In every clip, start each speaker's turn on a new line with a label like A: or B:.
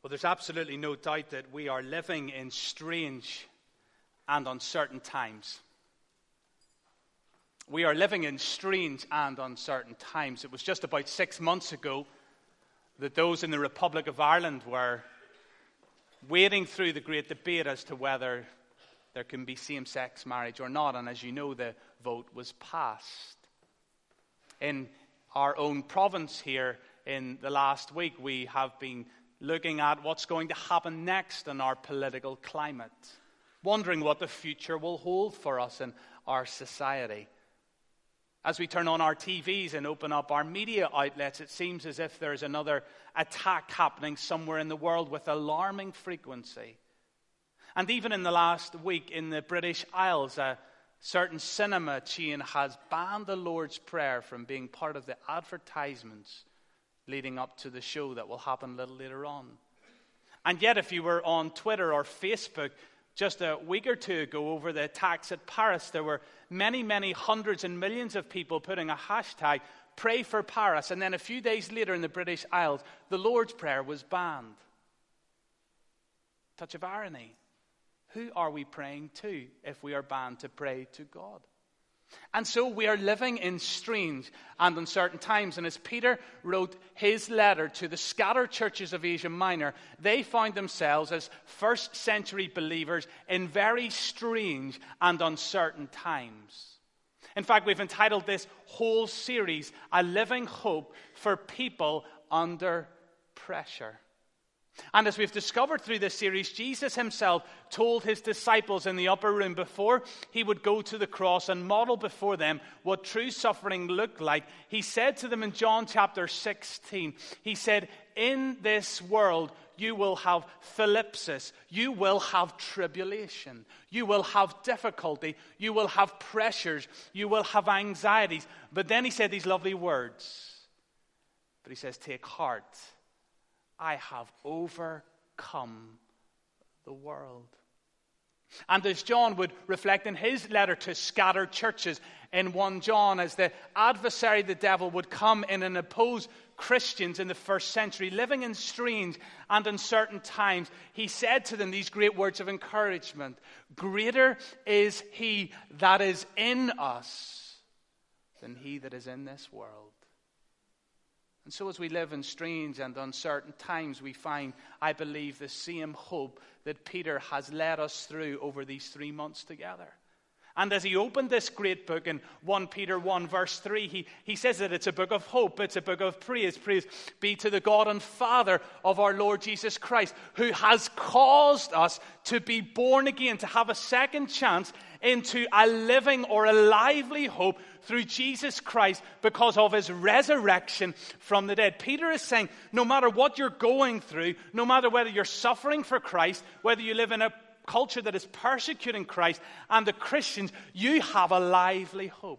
A: Well, there's absolutely no doubt that we are living in strange and uncertain times. We are living in strange and uncertain times. It was just about 6 months ago that those in the Republic of Ireland were wading through the great debate as to whether there can be same-sex marriage or not. And as you know, the vote was passed. In our own province here in the last week, we have been looking at what's going to happen next in our political climate, wondering what the future will hold for us in our society. As we turn on our TVs and open up our media outlets, it seems as if there's another attack happening somewhere in the world with alarming frequency. And even in the last week in the British Isles, a certain cinema chain has banned the Lord's Prayer from being part of the advertisements leading up to the show that will happen a little later on. And yet, if you were on Twitter or Facebook just a week or two ago over the attacks at Paris, there were many, many hundreds and millions of people putting a hashtag, Pray for Paris. And then a few days later in the British Isles, the Lord's Prayer was banned. Touch of irony. Who are we praying to if we are banned to pray to God? And so we are living in strange and uncertain times. And as Peter wrote his letter to the scattered churches of Asia Minor, they found themselves as first century believers in very strange and uncertain times. In fact, we've entitled this whole series, A Living Hope for People Under Pressure. And as we've discovered through this series, Jesus himself told his disciples in the upper room before he would go to the cross and model before them what true suffering looked like. He said to them in John chapter 16, he said, in this world you will have thlipsis, you will have tribulation, you will have difficulty, you will have pressures, you will have anxieties. But then he said these lovely words. But he says, take heart. I have overcome the world. And as John would reflect in his letter to scattered churches in 1 John, as the adversary, the devil, would come in and oppose Christians in the first century, living in strange and uncertain times, he said to them these great words of encouragement. Greater is he that is in us than he that is in this world. And so as we live in strange and uncertain times, we find, I believe, the same hope that Peter has led us through over these 3 months together. And as he opened this great book in 1 Peter 1 verse 3, he says that it's a book of hope, it's a book of praise. Praise be to the God and Father of our Lord Jesus Christ, who has caused us to be born again, to have a second chance into a living or a lively hope through Jesus Christ because of his resurrection from the dead. Peter is saying, no matter what you're going through, no matter whether you're suffering for Christ, whether you live in a culture that is persecuting Christ and the Christians, you have a lively hope.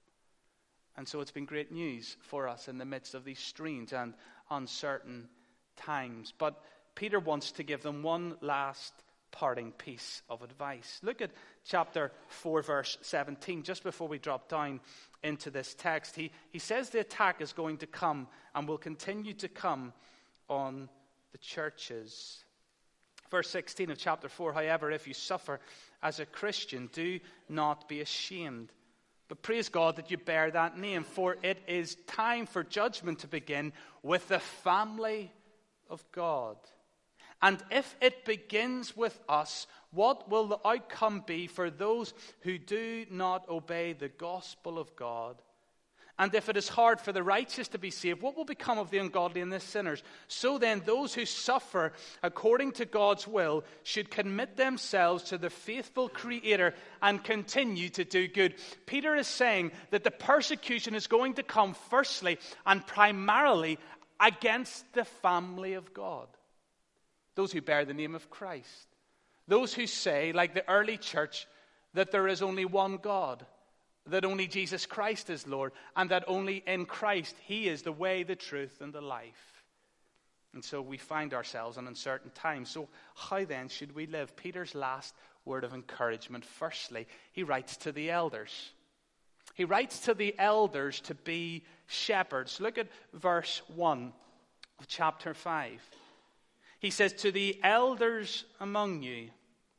A: And so it's been great news for us in the midst of these strange and uncertain times. But Peter wants to give them one last parting piece of advice. Look at chapter 4, verse 17, just before we drop down into this text. He says the attack is going to come and will continue to come on the churches. Verse 16 of chapter 4, however, if you suffer as a Christian, do not be ashamed. But praise God that you bear that name, for it is time for judgment to begin with the family of God. And if it begins with us, what will the outcome be for those who do not obey the gospel of God? And if it is hard for the righteous to be saved, what will become of the ungodly and the sinners? So then, those who suffer according to God's will should commit themselves to the faithful Creator and continue to do good. Peter is saying that the persecution is going to come firstly and primarily against the family of God. Those who bear the name of Christ. Those who say, like the early church, that there is only one God, that only Jesus Christ is Lord, and that only in Christ he is the way, the truth, and the life. And so we find ourselves in uncertain times. So how then should we live? Peter's last word of encouragement. Firstly, he writes to the elders. He writes to the elders to be shepherds. Look at verse 1 of chapter 5. He says, to the elders among you,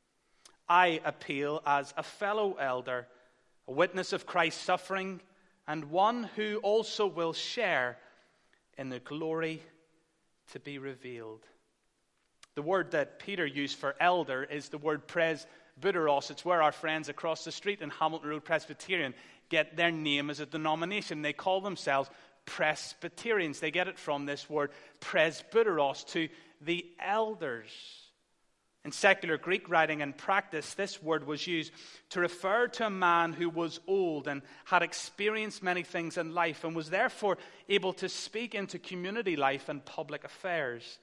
A: I appeal as a fellow elder, a witness of Christ's suffering, and one who also will share in the glory to be revealed. The word that Peter used for elder is the word presbyteros. It's where our friends across the street in Hamilton Road Presbyterian get their name as a denomination. They call themselves Presbyterians. They get it from this word presbyteros, to the elders. In secular Greek writing and practice, this word was used to refer to a man who was old and had experienced many things in life and was therefore able to speak into community life and public affairs.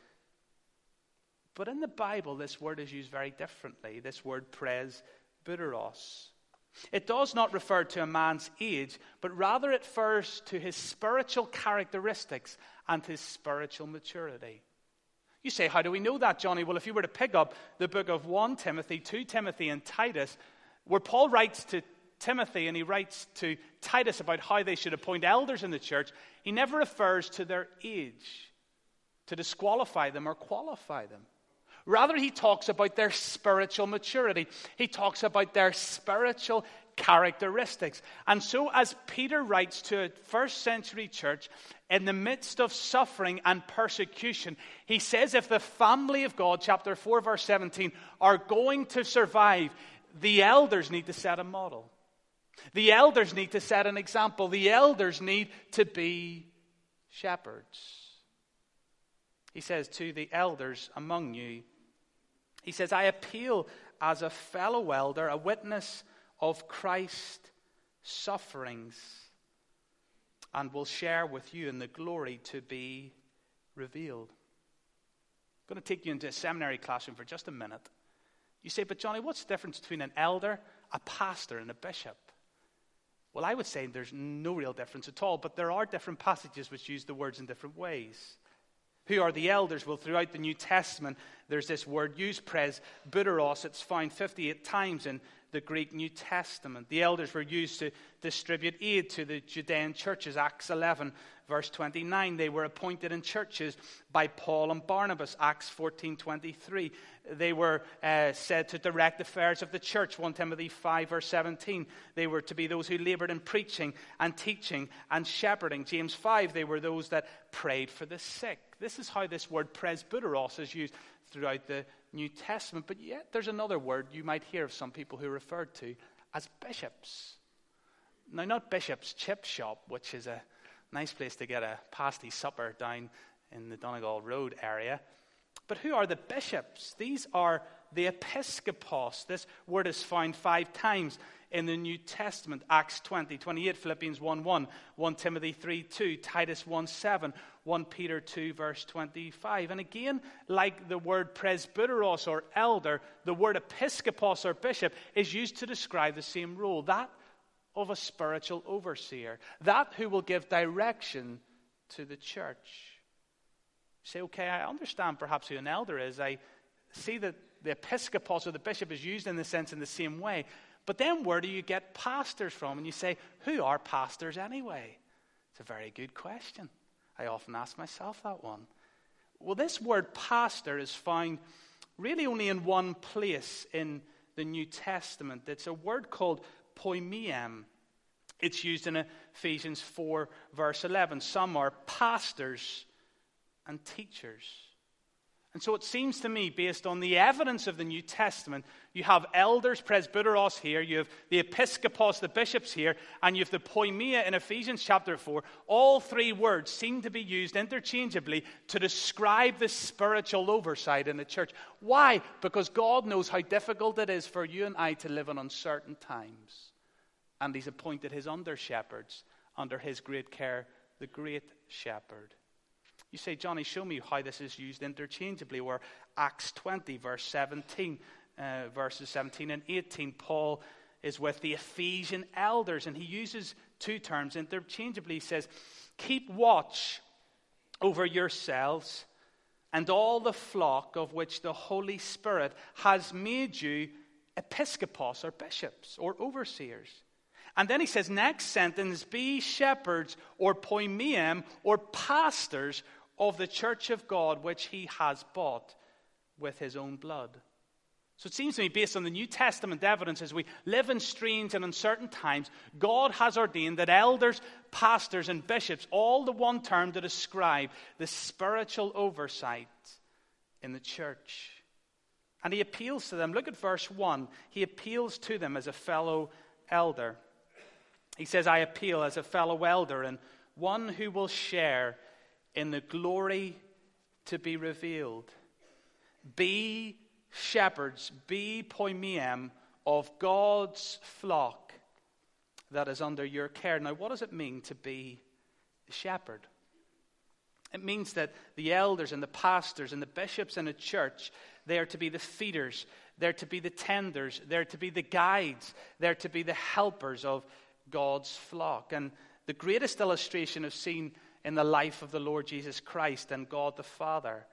A: But in the Bible, this word is used very differently, this word presbyteros. It does not refer to a man's age, but rather it refers to his spiritual characteristics and his spiritual maturity. You say, how do we know that, Johnny? Well, if you were to pick up the book of 1 Timothy, 2 Timothy, and Titus, where Paul writes to Timothy and he writes to Titus about how they should appoint elders in the church, he never refers to their age to disqualify them or qualify them. Rather, he talks about their spiritual maturity. He talks about their spiritual characteristics. And so as Peter writes to a first century church, in the midst of suffering and persecution, he says if the family of God, chapter 4, verse 17, are going to survive, the elders need to set a model. The elders need to set an example. The elders need to be shepherds. He says to the elders among you, he says, I appeal as a fellow elder, a witness of Christ's sufferings, and will share with you in the glory to be revealed. I'm going to take you into a seminary classroom for just a minute. You say, but Johnny, what's the difference between an elder, a pastor, and a bishop? Well, I would say there's no real difference at all, but there are different passages which use the words in different ways. Who are the elders? Well, throughout the New Testament, there's this word used, presbyteros. It's found 58 times in the Greek New Testament. The elders were used to distribute aid to the Judean churches. Acts 11, verse 29. They were appointed in churches by Paul and Barnabas. Acts 14:23. They were said to direct affairs of the church. 1 Timothy 5, verse 17. They were to be those who labored in preaching and teaching and shepherding. James 5, they were those that prayed for the sick. This is how this word presbyteros is used throughout the New Testament. But yet there's another word you might hear of some people who are referred to as bishops. Now, not Bishop's Chip Shop, which is a nice place to get a pasty supper down in the Donegal Road area. But who are the bishops? These are the episkopos. This word is found 5 times in the New Testament. Acts 20:28, Philippians 1:1, 1 Timothy 3:2, Titus 1:7, 1 Peter 2, verse 25. And again, like the word presbyteros or elder, the word episkopos or bishop is used to describe the same role, that of a spiritual overseer, that who will give direction to the church. You say, okay, I understand perhaps who an elder is. I see that the episkopos or the bishop is used in the sense in the same way. But then where do you get pastors from? And you say, who are pastors anyway? It's a very good question. I often ask myself that one. Well, this word pastor is found really only in one place in the New Testament. It's a word called poimeum. It's used in Ephesians 4, verse 11. Some are pastors and teachers. And so it seems to me, based on the evidence of the New Testament, you have elders, presbyteros here, you have the episkopos, the bishops here, and you have the poimeia in Ephesians chapter 4. All 3 words seem to be used interchangeably to describe the spiritual oversight in the church. Why? Because God knows how difficult it is for you and I to live in uncertain times. And he's appointed his under-shepherds under his great care, the great shepherd. You say, Johnny, show me how this is used interchangeably. Where Acts 20, verse 17, verses 17 and 18, Paul is with the Ephesian elders, and he uses 2 terms interchangeably. He says, keep watch over yourselves and all the flock of which the Holy Spirit has made you episkopos or bishops or overseers. And then he says, next sentence, be shepherds or poimeum or pastors of the church of God which he has bought with his own blood. So it seems to me, based on the New Testament evidence, as we live in strange and uncertain times, God has ordained that elders, pastors, and bishops, all the one term to describe the spiritual oversight in the church. And he appeals to them. Look at verse 1. He appeals to them as a fellow elder. He says, I appeal as a fellow elder and one who will share in the glory to be revealed. Be shepherds, be poimeim of God's flock that is under your care. Now, what does it mean to be a shepherd? It means that the elders and the pastors and the bishops in a church, they are to be the feeders, they're to be the tenders, they're to be the guides, they're to be the helpers of God's flock. And the greatest illustration is seen in the life of the Lord Jesus Christ and God the Father.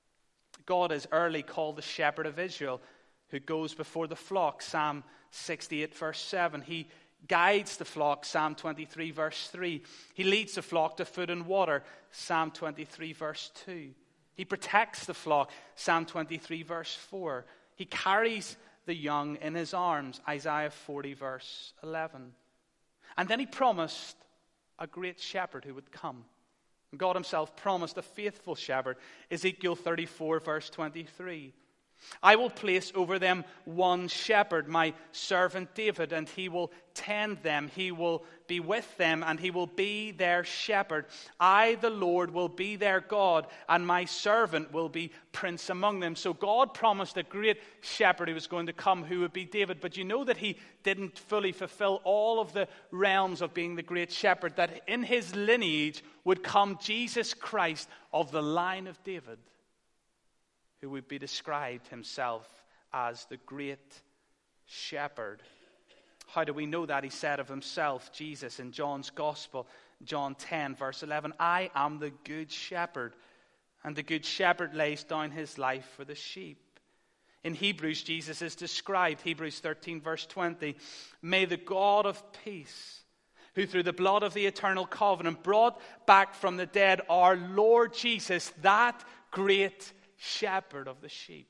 A: God is early called the shepherd of Israel, who goes before the flock, Psalm 68, verse 7. He guides the flock, Psalm 23, verse 3. He leads the flock to food and water, Psalm 23, verse 2. He protects the flock, Psalm 23, verse 4. He carries the young in his arms, Isaiah 40, verse 11. And then he promised a great shepherd who would come. God himself promised a faithful shepherd, Ezekiel 34, verse 23. I will place over them one shepherd, my servant David, and he will tend them. He will be with them, and he will be their shepherd. I, the Lord, will be their God, and my servant will be prince among them. So God promised a great shepherd who was going to come, who would be David. But you know that he didn't fully fulfill all of the realms of being the great shepherd, that in his lineage would come Jesus Christ of the line of David, who would be described himself as the great shepherd. How do we know that? He said of himself, Jesus, in John's Gospel, John 10, verse 11, I am the good shepherd, and the good shepherd lays down his life for the sheep. In Hebrews, Jesus is described, Hebrews 13, verse 20, may the God of peace, who through the blood of the eternal covenant brought back from the dead our Lord Jesus, that great shepherd of the sheep.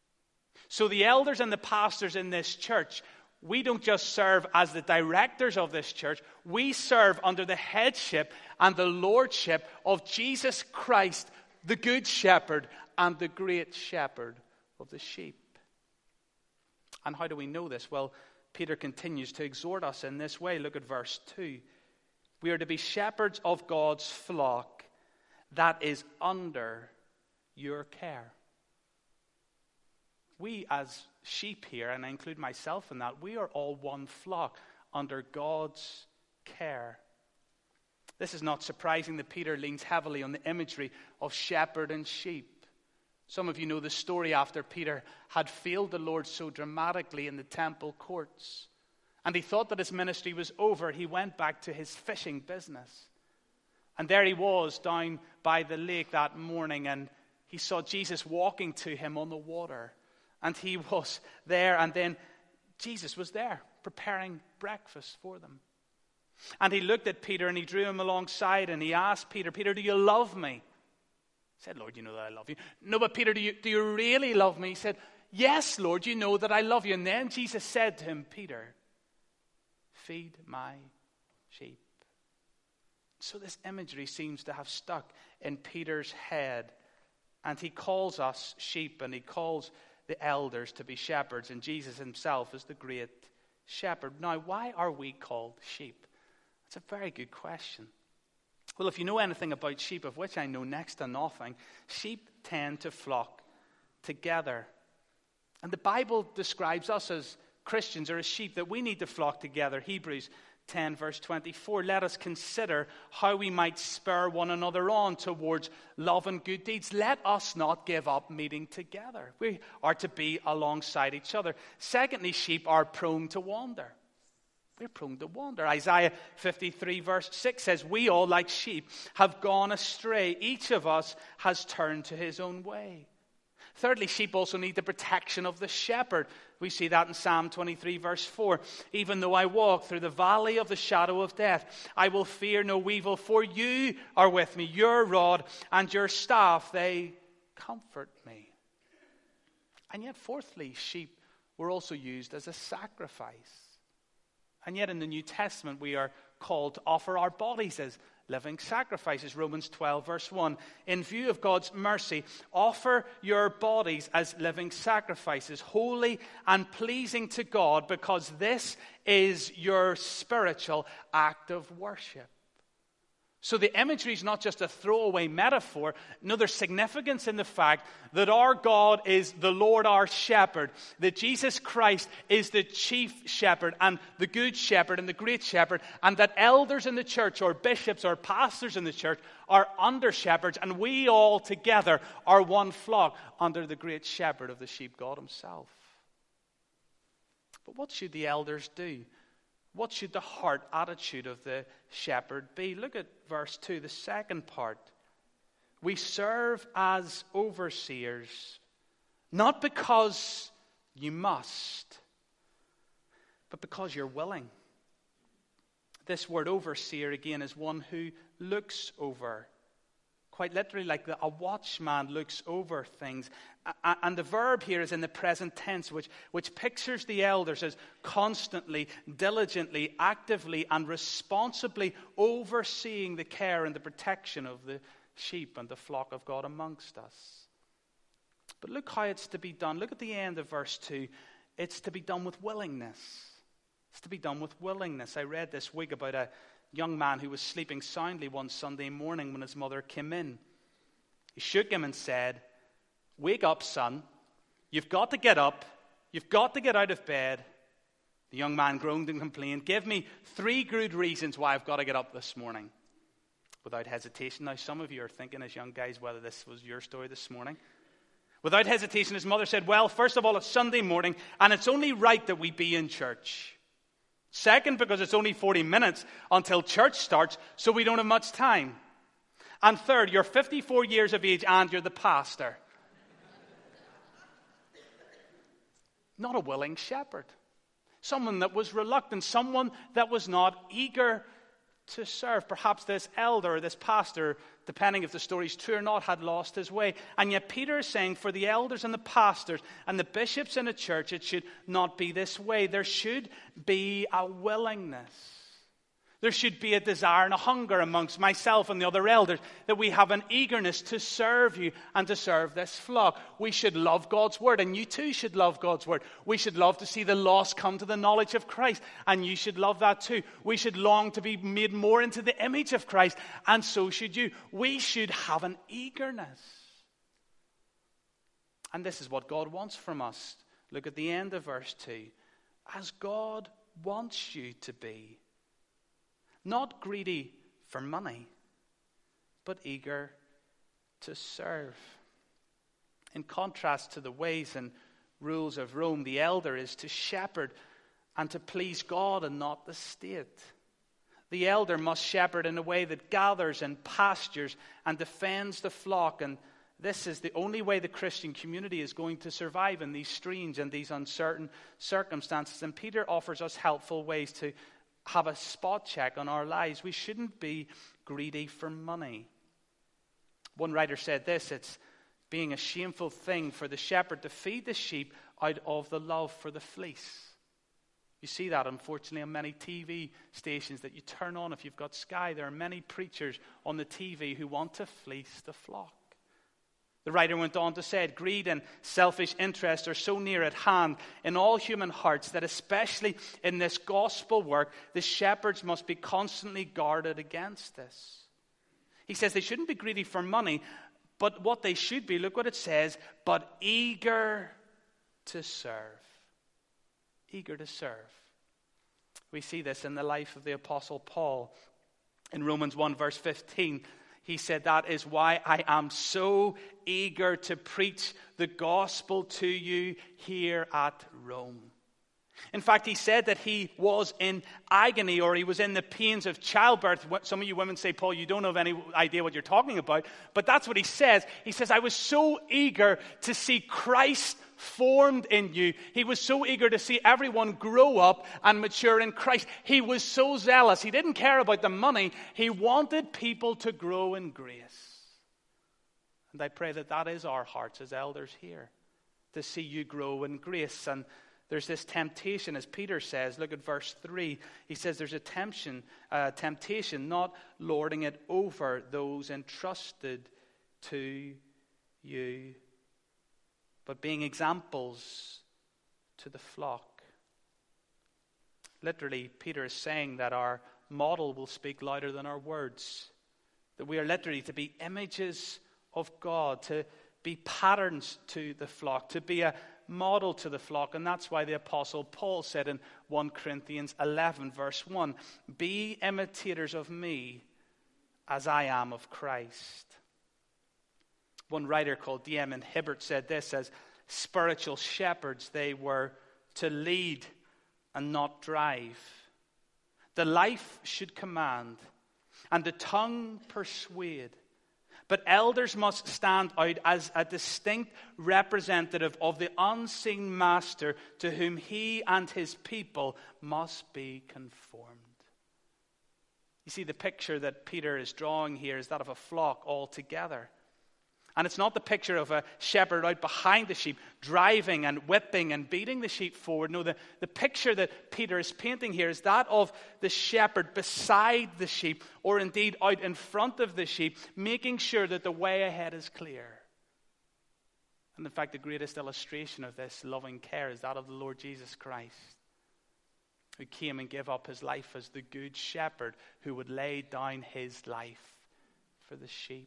A: So the elders and the pastors in this church, we don't just serve as the directors of this church, we serve under the headship and the lordship of Jesus Christ, the good shepherd and the great shepherd of the sheep. And how do we know this? Well, Peter continues to exhort us in this way. Look at verse 2. We are to be shepherds of God's flock that is under your care. We as sheep here, and I include myself in that, we are all one flock under God's care. This is not surprising that Peter leans heavily on the imagery of shepherd and sheep. Some of you know the story after Peter had failed the Lord so dramatically in the temple courts, and he thought that his ministry was over. He went back to his fishing business. And there he was down by the lake that morning, and he saw Jesus walking to him on the water. And he was there, and then Jesus was there preparing breakfast for them. And he looked at Peter and he drew him alongside and he asked Peter, Peter, do you love me? He said, Lord, you know that I love you. No, but Peter, do you really love me? He said, yes, Lord, you know that I love you. And then Jesus said to him, Peter, feed my sheep. So this imagery seems to have stuck in Peter's head. And he calls us sheep, and he calls the elders to be shepherds, and Jesus himself is the great shepherd. Now, why are we called sheep? That's a very good question. Well, if you know anything about sheep, of which I know next to nothing, sheep tend to flock together. And the Bible describes us as Christians or as sheep that we need to flock together. Hebrews 10 verse 24, let us consider how we might spur one another on towards love and good deeds. Let us not give up meeting together. We are to be alongside each other. Secondly, sheep are prone to wander. We're prone to wander. Isaiah 53 verse 6 says, we all like sheep have gone astray. Each of us has turned to his own way. Thirdly, sheep also need the protection of the shepherd. We see that in Psalm 23 verse 4. Even though I walk through the valley of the shadow of death, I will fear no evil, for you are with me. Your rod and your staff, they comfort me. And yet, fourthly, sheep were also used as a sacrifice. And yet in the New Testament, we are called to offer our bodies as living sacrifices. Romans 12, verse 1. In view of God's mercy, offer your bodies as living sacrifices, holy and pleasing to God, because this is your spiritual act of worship. So the imagery is not just a throwaway metaphor. No, there's significance in the fact that our God is the Lord our shepherd, that Jesus Christ is the chief shepherd and the good shepherd and the great shepherd, and that elders in the church or bishops or pastors in the church are under shepherds, and we all together are one flock under the great shepherd of the sheep, God himself. But what should the elders do? What should the heart attitude of the shepherd be? Look at verse 2, the second part. We serve as overseers, not because you must, but because you're willing. This word overseer, again, is one who looks over. Quite literally, like a watchman looks over things. And the verb here is in the present tense, which pictures the elders as constantly, diligently, actively, and responsibly overseeing the care and the protection of the sheep and the flock of God amongst us. But look how it's to be done. Look at the end of verse 2. It's to be done with willingness. It's to be done with willingness. I read this week about a young man who was sleeping soundly one Sunday morning when his mother came in. He shook him and said, "Wake up, son. You've got to get up. You've got to get out of bed." The young man groaned and complained, "Give me 3 good reasons why I've got to get up this morning." Without hesitation, now some of you are thinking as young guys whether this was your story this morning. Without hesitation, his mother said, "Well, first of all, it's Sunday morning, and it's only right that we be in church. Second, because it's only 40 minutes until church starts, so we don't have much time. And third, you're 54 years of age and you're the pastor." Not a willing shepherd. Someone that was reluctant. Someone that was not eager to serve. Perhaps this elder or this pastor, depending if the story's true or not, had lost his way. And yet Peter is saying for the elders and the pastors and the bishops in a church, it should not be this way. There should be a willingness. There should be a desire and a hunger amongst myself and the other elders that we have an eagerness to serve you and to serve this flock. We should love God's word, and you too should love God's word. We should love to see the lost come to the knowledge of Christ, and you should love that too. We should long to be made more into the image of Christ, and so should you. We should have an eagerness. And this is what God wants from us. Look at the end of verse 2. As God wants you to be. Not greedy for money, but eager to serve. In contrast to the ways and rules of Rome, the elder is to shepherd and to please God and not the state. The elder must shepherd in a way that gathers and pastures and defends the flock. And this is the only way the Christian community is going to survive in these strange and these uncertain circumstances. And Peter offers us helpful ways to have a spot check on our lives. We shouldn't be greedy for money. One writer said this: it's being a shameful thing for the shepherd to feed the sheep out of the love for the fleece. You see that, unfortunately, on many TV stations that you turn on if you've got Sky. There are many preachers on the TV who want to fleece the flock. The writer went on to say, greed and selfish interest are so near at hand in all human hearts that especially in this gospel work, the shepherds must be constantly guarded against this. He says they shouldn't be greedy for money, but what they should be, look what it says, but eager to serve. Eager to serve. We see this in the life of the Apostle Paul. In Romans 1 verse 15, he said, "That is why I am so eager to preach the gospel to you here at Rome." In fact, he said that he was in agony, or he was in the pains of childbirth. Some of you women say, "Paul, you don't have any idea what you're talking about." But that's what he says. He says, "I was so eager to see Christ formed in you." He was so eager to see everyone grow up and mature in Christ. He was so zealous. He didn't care about the money. He wanted people to grow in grace. And I pray that that is our hearts as elders here. to see you grow in grace. And there's this temptation, as Peter says. Look at verse 3. He says there's a temptation, not lording it over those entrusted to you, but being examples to the flock. Literally, Peter is saying that our model will speak louder than our words. That we are literally to be images of God, to be patterns to the flock, to be a model to the flock. And that's why the Apostle Paul said in 1 Corinthians 11, verse 1, be imitators of me as I am of Christ. One writer called D.M. Hibbert said this, as spiritual shepherds, they were to lead and not drive. The life should command, and the tongue persuade. But elders must stand out as a distinct representative of the unseen master to whom he and his people must be conformed. You see, the picture that Peter is drawing here is that of a flock all together. And it's not the picture of a shepherd out behind the sheep, driving and whipping and beating the sheep forward. No, the picture that Peter is painting here is that of the shepherd beside the sheep, or indeed out in front of the sheep, making sure that the way ahead is clear. And in fact, the greatest illustration of this loving care is that of the Lord Jesus Christ, who came and gave up his life as the good shepherd who would lay down his life for the sheep.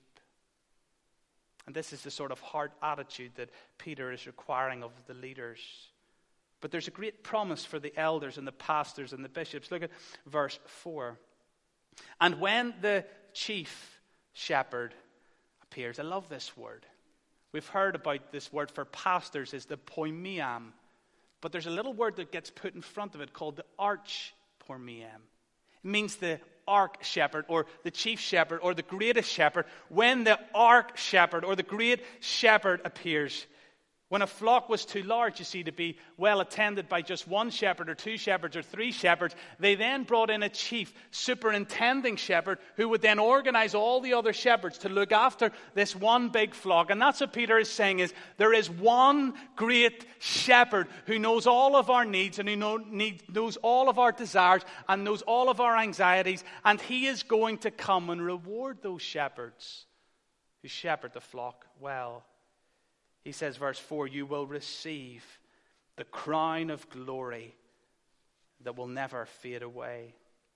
A: And this is the sort of heart attitude that Peter is requiring of the leaders. But there's a great promise for the elders and the pastors and the bishops. Look at verse 4. And when the chief shepherd appears, I love this word. We've heard about this word for pastors is the poimeam. But there's a little word that gets put in front of it called the arch-poimeam. It means the arch shepherd or the chief shepherd or the greatest shepherd. When the arch shepherd or the great shepherd appears, when a flock was too large, you see, to be well attended by just one shepherd or two shepherds or three shepherds, they then brought in a chief superintending shepherd who would then organize all the other shepherds to look after this one big flock. And that's what Peter is saying, is there is one great shepherd who knows all of our needs and who knows all of our desires and knows all of our anxieties, and he is going to come and reward those shepherds who shepherd the flock well. He says, verse 4, you will receive the crown of glory that will never fade away.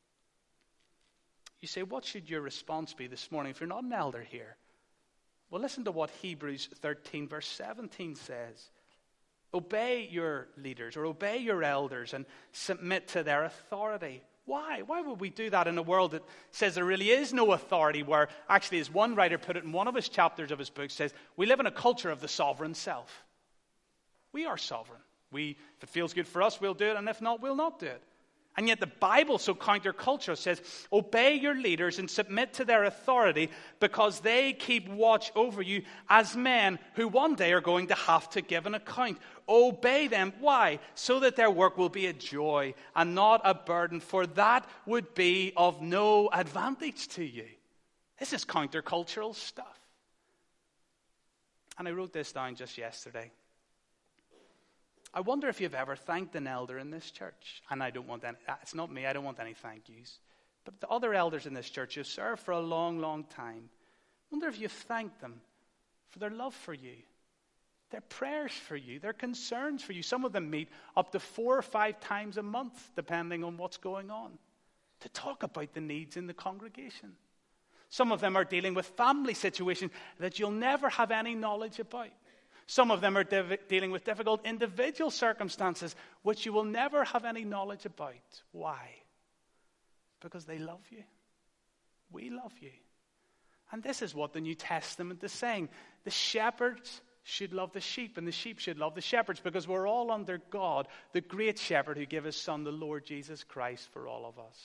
A: You say, what should your response be this morning if you're not an elder here? Well, listen to what Hebrews 13, verse 17 says. Obey your leaders or obey your elders and submit to their authority. Why? Why would we do that in a world that says there really is no authority, where actually, as one writer put it in one of his chapters of his book, says we live in a culture of the sovereign self. We are sovereign. If it feels good for us, we'll do it, and if not, we'll not do it. And yet the Bible, so countercultural, says, obey your leaders and submit to their authority because they keep watch over you as men who one day are going to have to give an account. Obey them. Why? So that their work will be a joy and not a burden, for that would be of no advantage to you. This is countercultural stuff. And I wrote this down just yesterday. I wonder if you've ever thanked an elder in this church. And I don't want any, it's not me, I don't want any thank yous. But the other elders in this church who've served for a long, long time, I wonder if you've thanked them for their love for you, their prayers for you, their concerns for you. Some of them meet up to 4 or 5 times a month, depending on what's going on, to talk about the needs in the congregation. Some of them are dealing with family situations that you'll never have any knowledge about. Some of them are dealing with difficult individual circumstances which you will never have any knowledge about. Why? Because they love you. We love you. And this is what the New Testament is saying. The shepherds should love the sheep, and the sheep should love the shepherds, because we're all under God, the great shepherd who gave his son, the Lord Jesus Christ, for all of us.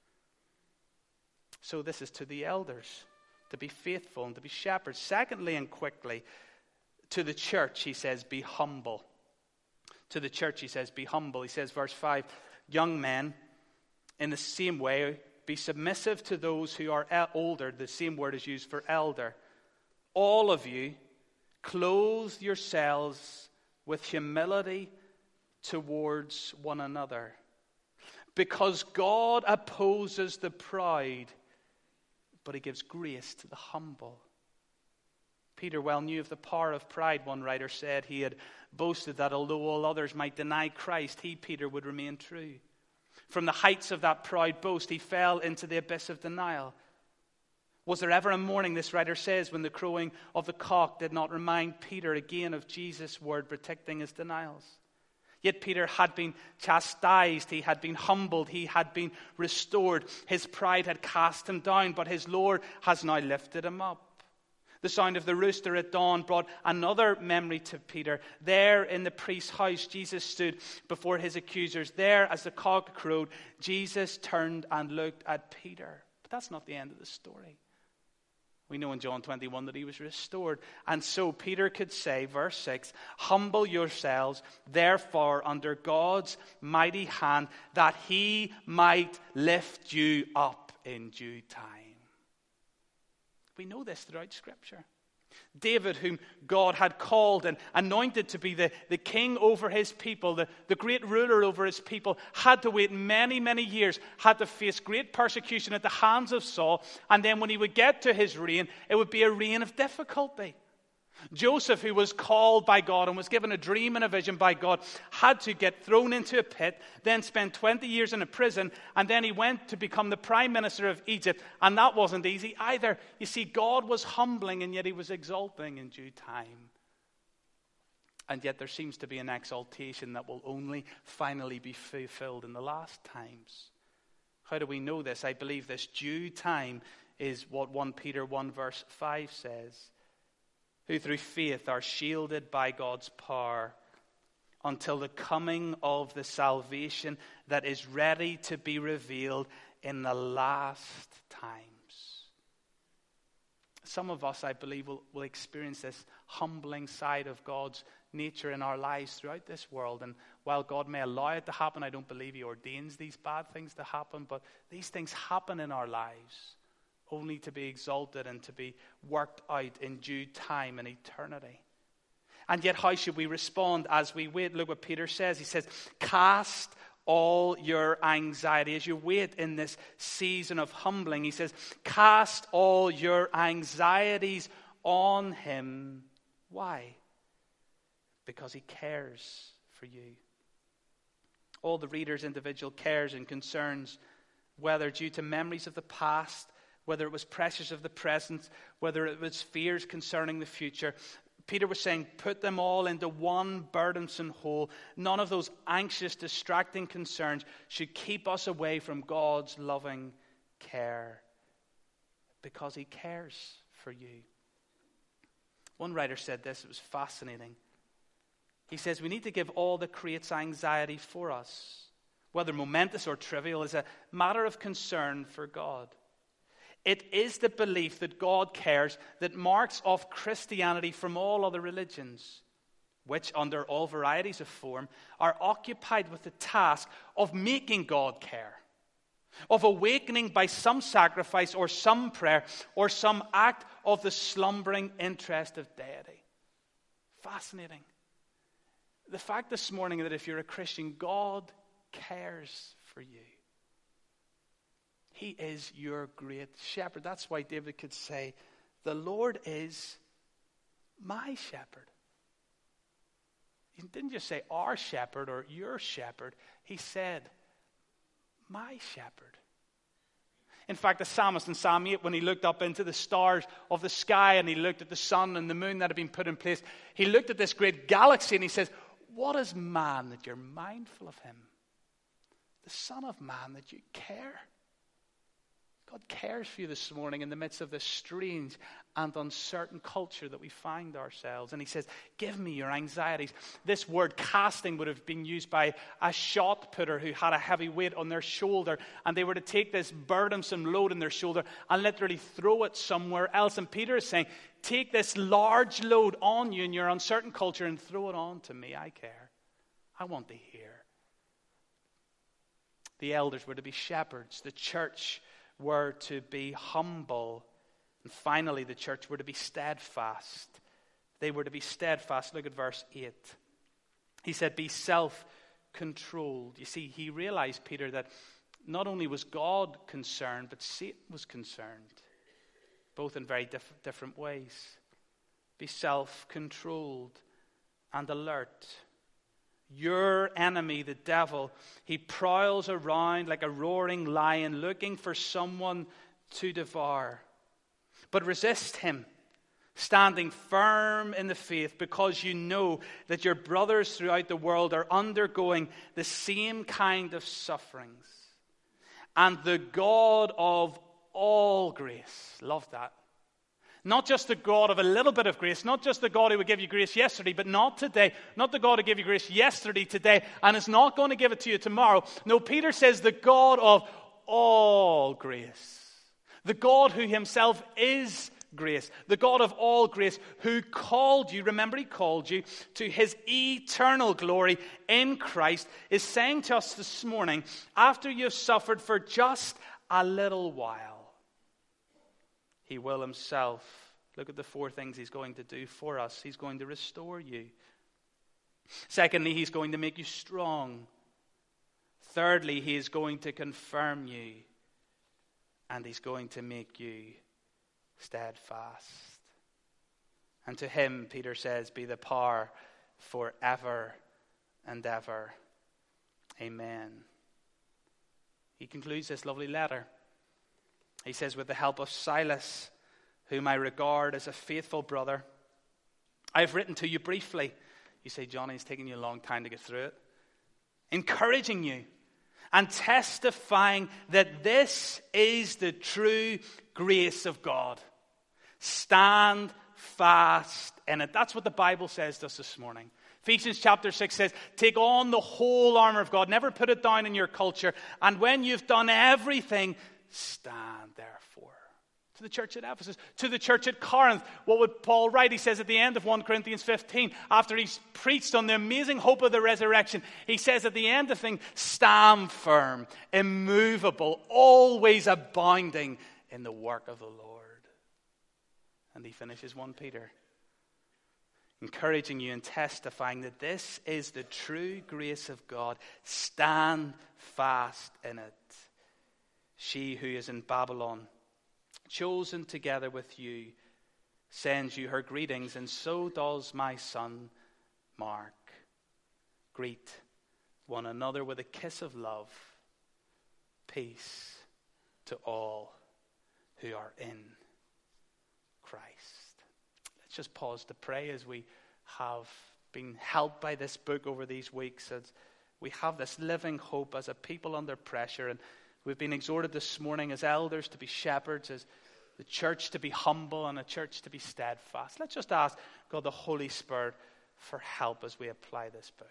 A: So this is to the elders, to be faithful and to be shepherds. Secondly, and quickly, to the church, he says, be humble. To the church, he says, be humble. He says, verse 5, young men, in the same way, be submissive to those who are older. The same word is used for elder. All of you, clothe yourselves with humility towards one another. Because God opposes the proud, but he gives grace to the humble. Peter well knew of the power of pride, one writer said. He had boasted that although all others might deny Christ, he, Peter, would remain true. From the heights of that proud boast, he fell into the abyss of denial. Was there ever a morning, this writer says, when the crowing of the cock did not remind Peter again of Jesus' word protecting his denials? Yet Peter had been chastised, he had been humbled, he had been restored. His pride had cast him down, but his Lord has now lifted him up. The sound of the rooster at dawn brought another memory to Peter. There in the priest's house, Jesus stood before his accusers. There, as the cock crowed, Jesus turned and looked at Peter. But that's not the end of the story. We know in John 21 that he was restored. And so Peter could say, verse 6, humble yourselves, therefore, under God's mighty hand, that he might lift you up in due time. We know this throughout Scripture. David, whom God had called and anointed to be the king over his people, the great ruler over his people, had to wait many, many years, had to face great persecution at the hands of Saul, and then when he would get to his reign, it would be a reign of difficulty. Joseph, who was called by God and was given a dream and a vision by God, had to get thrown into a pit, then spend 20 years in a prison, and then he went to become the prime minister of Egypt, and that wasn't easy either. You see, God was humbling, and yet he was exalting in due time. And yet there seems to be an exaltation that will only finally be fulfilled in the last times. How do we know this? I believe this due time is what 1 Peter 1 verse 5 says. Who through faith are shielded by God's power until the coming of the salvation that is ready to be revealed in the last times. Some of us, I believe, will experience this humbling side of God's nature in our lives throughout this world. And while God may allow it to happen, I don't believe he ordains these bad things to happen, but these things happen in our lives, only to be exalted and to be worked out in due time and eternity. And yet, how should we respond as we wait? Look what Peter says. He says, cast all your anxiety. As you wait in this season of humbling, he says, cast all your anxieties on him. Why? Because he cares for you. All the reader's individual cares and concerns, whether due to memories of the past, whether it was pressures of the present, whether it was fears concerning the future, Peter was saying, put them all into one burdensome hole. None of those anxious, distracting concerns should keep us away from God's loving care, because he cares for you. One writer said this, it was fascinating. He says, we need to give all that creates anxiety for us, whether momentous or trivial, as a matter of concern for God. It is the belief that God cares that marks off Christianity from all other religions, which, under all varieties of form, are occupied with the task of making God care, of awakening by some sacrifice or some prayer or some act of the slumbering interest of deity. Fascinating. The fact this morning that if you're a Christian, God cares for you. He is your great shepherd. That's why David could say, the Lord is my shepherd. He didn't just say our shepherd or your shepherd. He said, my shepherd. In fact, the psalmist in Psalm 8, when he looked up into the stars of the sky and he looked at the sun and the moon that had been put in place, he looked at this great galaxy and he says, what is man that you're mindful of him? The Son of Man that you care. God cares for you this morning in the midst of this strange and uncertain culture that we find ourselves. And he says, give me your anxieties. This word casting would have been used by a shot putter who had a heavy weight on their shoulder. And they were to take this burdensome load on their shoulder and literally throw it somewhere else. And Peter is saying, take this large load on you in your uncertain culture and throw it on to me. I care. I want to hear. The elders were to be shepherds. The church were to be humble. And finally, the church were to be steadfast. They were to be steadfast. Look at verse 8. He said, be self-controlled. You see, he realized, Peter, that not only was God concerned, but Satan was concerned, both in very different ways. Be self-controlled and alert. Your enemy, the devil, he prowls around like a roaring lion looking for someone to devour. But resist him, standing firm in the faith, because you know that your brothers throughout the world are undergoing the same kind of sufferings. And the God of all grace, love that. Not just the God of a little bit of grace, not just the God who would give you grace yesterday, but not today. Not the God who gave you grace yesterday, today, and is not going to give it to you tomorrow. No, Peter says the God of all grace. The God who himself is grace. The God of all grace who called you, remember he called you, to his eternal glory in Christ, is saying to us this morning, after you've suffered for just a little while, he will himself, look at the 4 things he's going to do for us. He's going to restore you. Secondly, he's going to make you strong. Thirdly, he is going to confirm you. And he's going to make you steadfast. And to him, Peter says, be the power forever and ever. Amen. He concludes this lovely letter. He says, with the help of Silas, whom I regard as a faithful brother, I have written to you briefly. You say, Johnny, it's taking you a long time to get through it. Encouraging you and testifying that this is the true grace of God. Stand fast in it. That's what the Bible says to us this morning. Ephesians chapter 6 says, take on the whole armor of God. Never put it down in your culture. And when you've done everything, stand therefore. To the church at Ephesus, to the church at Corinth, what would Paul write? He says at the end of 1 Corinthians 15, after he's preached on the amazing hope of the resurrection, he says at the end of things, stand firm, immovable, always abounding in the work of the Lord. And he finishes 1 Peter, encouraging you and testifying that this is the true grace of God. Stand fast in it. She who is in Babylon, chosen together with you, sends you her greetings, and so does my son Mark. Greet one another with a kiss of love. Peace to all who are in Christ. Let's just pause to pray as we have been helped by this book over these weeks, as we have this living hope as a people under pressure. And we've been exhorted this morning as elders to be shepherds, as the church to be humble, and a church to be steadfast. Let's just ask God the Holy Spirit for help as we apply this book.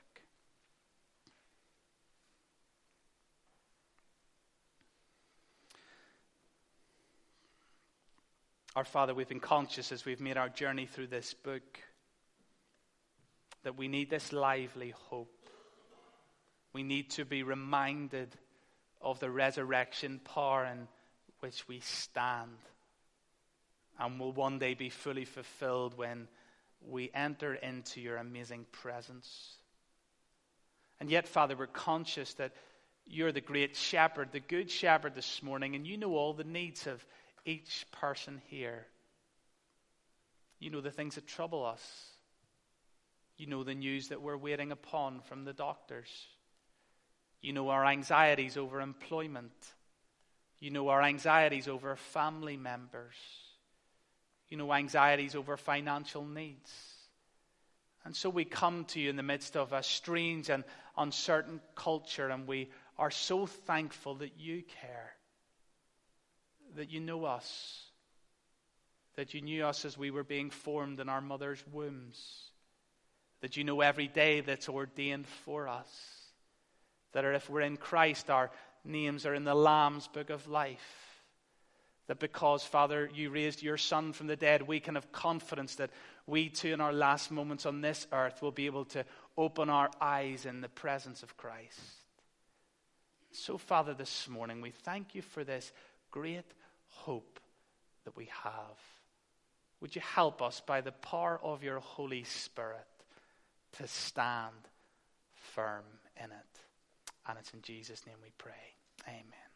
A: Our Father, we've been conscious as we've made our journey through this book that we need this lively hope. We need to be reminded of the resurrection power in which we stand, and will one day be fully fulfilled when we enter into your amazing presence. And yet, Father, we're conscious that you're the great shepherd, the good shepherd this morning, and you know all the needs of each person here. You know the things that trouble us. You know the news that we're waiting upon from the doctors. You know our anxieties over employment. You know our anxieties over family members. You know anxieties over financial needs. And so we come to you in the midst of a strange and uncertain culture, and we are so thankful that you care, that you know us, that you knew us as we were being formed in our mother's wombs, that you know every day that's ordained for us, that if we're in Christ, our names are in the Lamb's book of life. That because, Father, you raised your Son from the dead, we can have confidence that we too in our last moments on this earth will be able to open our eyes in the presence of Christ. So, Father, this morning we thank you for this great hope that we have. Would you help us by the power of your Holy Spirit to stand firm in it. And it's in Jesus' name we pray. Amen.